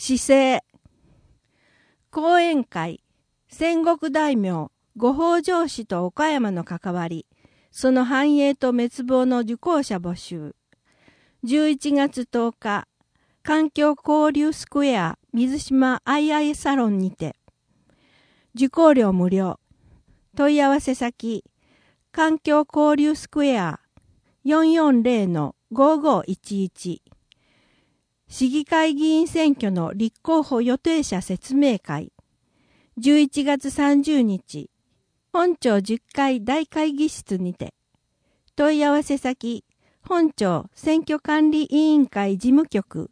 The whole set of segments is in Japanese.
市政講演会戦国大名五北条氏と岡山の関わり、その繁栄と滅亡の受講者募集。11月10日、環境交流スクエア水島アイアイサロンにて、受講料無料。問い合わせ先、環境交流スクエア 440-5511。市議会議員選挙の立候補予定者説明会。11月30日、本町10階大会議室にて。問い合わせ先、本町選挙管理委員会事務局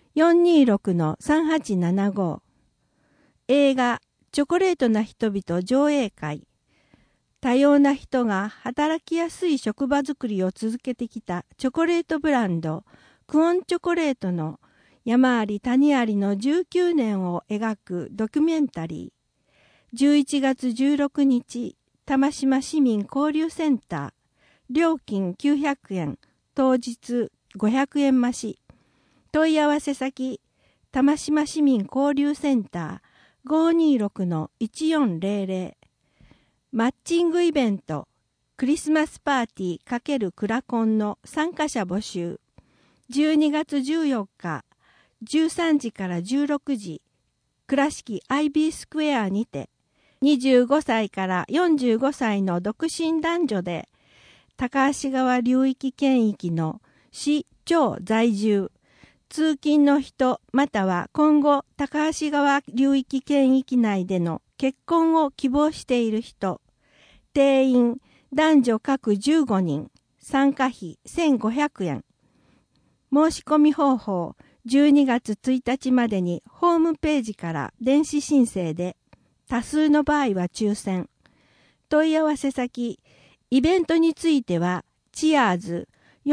426-3875。映画、チョコレートな人々上映会。多様な人が働きやすい職場づくりを続けてきたチョコレートブランド、クオンチョコレートの山あり谷ありの19年を描くドキュメンタリー。11月16日、玉島市民交流センター。料金900円、当日500円増し。問い合わせ先、玉島市民交流センター 526-1400。マッチングイベント、クリスマスパーティー×クラコンの参加者募集。12月14日、13時から16時、倉敷 IB スクエアにて、25歳から45歳の独身男女で、高橋川流域圏域の市町在住、通勤の人または今後高橋川流域圏域内での結婚を希望している人、定員男女各15人、参加費1500円。申し込み方法、12月1日までにホームページから電子申請で、多数の場合は抽選。問い合わせ先、イベントについては、チアーズ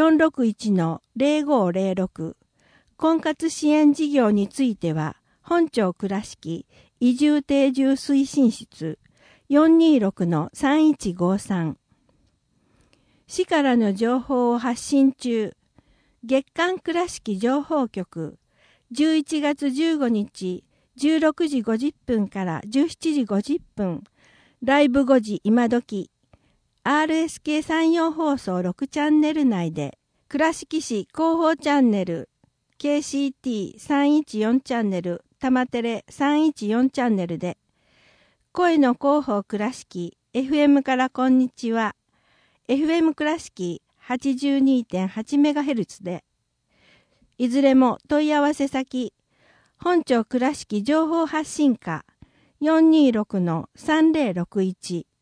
461-0506。婚活支援事業については、本町倉敷移住定住推進室 426-3153。市からの情報を発信中。月刊倉敷情報局。11月15日、16時50分から17時50分。ライブ5時今時。RSK 山陽放送6チャンネル内で、倉敷市広報チャンネル、KCT314 チャンネル、玉テレ314チャンネルで、声の広報倉敷、FM からこんにちは、FM 倉敷 82.8MHz で、いずれも問い合わせ先、本町倉敷情報発信課 426-3061